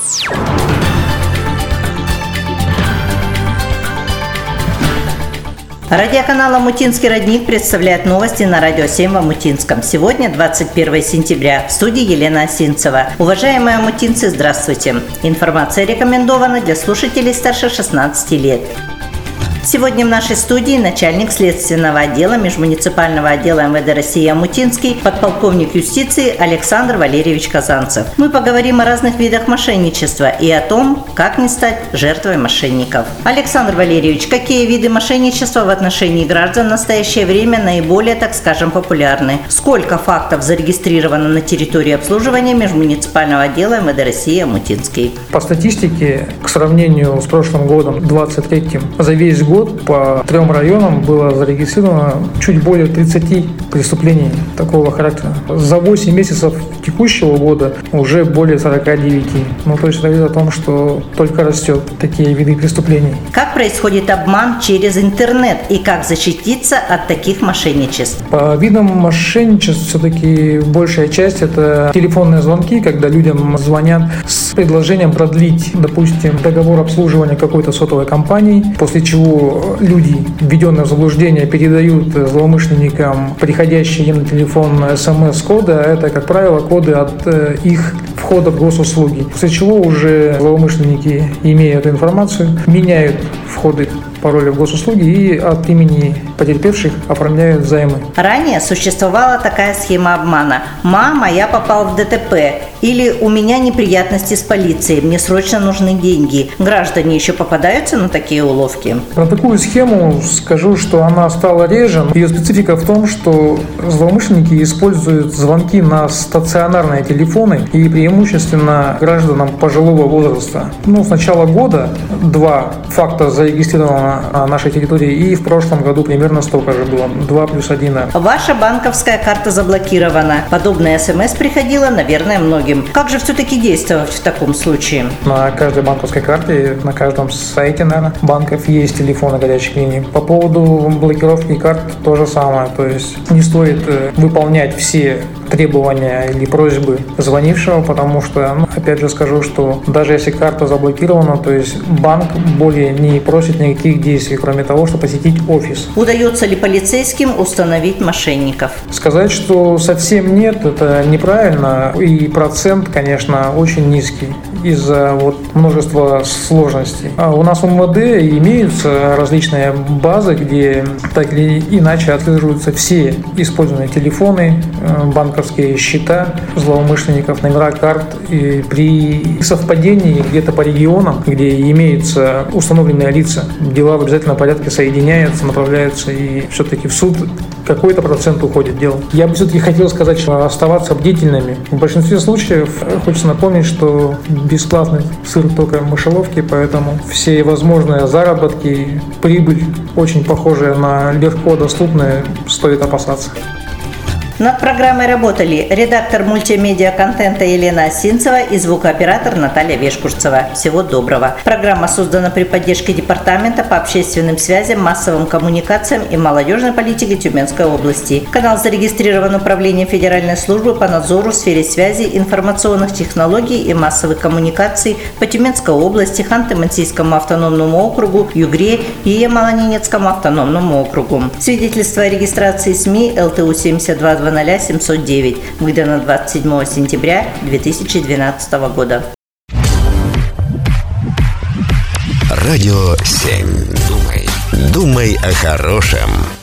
Радиоканал «Омутинский родник» представляет новости на Радио 7 в Омутинском. Сегодня 21 сентября. В студии Елена Осинцева. Уважаемые омутинцы, здравствуйте. Информация рекомендована для слушателей старше 16 лет. Сегодня в нашей студии начальник следственного отдела межмуниципального отдела МВД России Омутинский, подполковник юстиции Александр Валерьевич Казанцев. Мы поговорим о разных видах мошенничества и о том, как не стать жертвой мошенников. Александр Валерьевич, какие виды мошенничества в отношении граждан в настоящее время наиболее, так скажем, популярны? Сколько фактов зарегистрировано на территории обслуживания межмуниципального отдела МВД России Омутинский? По статистике, к сравнению с прошлым годом, 23-м, за весь год по 3 районам было зарегистрировано чуть более 30 преступлений такого характера. За 8 месяцев текущего года уже более 49. То есть это говорит о том, что только растет такие виды преступлений. Как происходит обман через интернет и как защититься от таких мошенничеств? По видам мошенничеств все-таки большая часть – это телефонные звонки, когда людям звонят с предложением продлить, допустим, договор обслуживания какой-то сотовой компании, после чего люди, введенные в заблуждение, передают злоумышленникам приходящие им на телефон СМС-коды, а это, как правило, коды от их входа в госуслуги. После чего уже злоумышленники, имея эту информацию, меняют входы, пароли в госуслуги и от имени потерпевших оформляют займы. Ранее существовала такая схема обмана. «Мама, я попал в ДТП» или «У меня неприятности с полицией, мне срочно нужны деньги». Граждане еще попадаются на такие уловки? Про такую схему скажу, что она стала реже. Ее специфика в том, что злоумышленники используют звонки на стационарные телефоны и преимущественно гражданам пожилого возраста. С начала года 2 факта зарегистрировано на нашей территории, и в прошлом году примерно столько же было, 2 плюс 1. Ваша банковская карта заблокирована. Подобная СМС приходила, наверное, многим. Как же все-таки действовать в таком случае? На каждой банковской карте, на каждом сайте, наверное, банков есть телефоны горячей линии. По поводу блокировки карт то же самое. То есть не стоит выполнять все требования или просьбы звонившего, потому что, опять же скажу, что даже если карта заблокирована, то есть банк более не просит никаких действий, кроме того, чтобы посетить офис. Удается ли полицейским установить мошенников? Сказать, что совсем нет, это неправильно, и процент, конечно, очень низкий из-за множества сложностей. А у нас в МВД имеются различные базы, где так или иначе отслеживаются все использованные телефоны, банковские счета злоумышленников, номера карт. И при совпадении где-то по регионам, где имеются установленные лица, дела в обязательном порядке соединяются, направляются, и все-таки в суд какой-то процент уходит дел. Я бы все-таки хотел сказать, что оставаться бдительными. В большинстве случаев хочется напомнить, что бесплатный сыр только в мышеловке, поэтому все возможные заработки, прибыль, очень похожие на легко доступные, стоит опасаться. Над программой работали редактор мультимедиа-контента Елена Осинцева и звукооператор Наталья Вешкурцева. Всего доброго. Программа создана при поддержке Департамента по общественным связям, массовым коммуникациям и молодежной политике Тюменской области. Канал зарегистрирован Управлением Федеральной службы по надзору в сфере связи, информационных технологий и массовых коммуникаций по Тюменской области, Ханты-Мансийскому автономному округу, Югре и Ямало-Ненецкому автономному округу. Свидетельство о регистрации СМИ ЛТУ 72 709, выдано 27 сентября 2012 года. Радио 7. Думай о хорошем.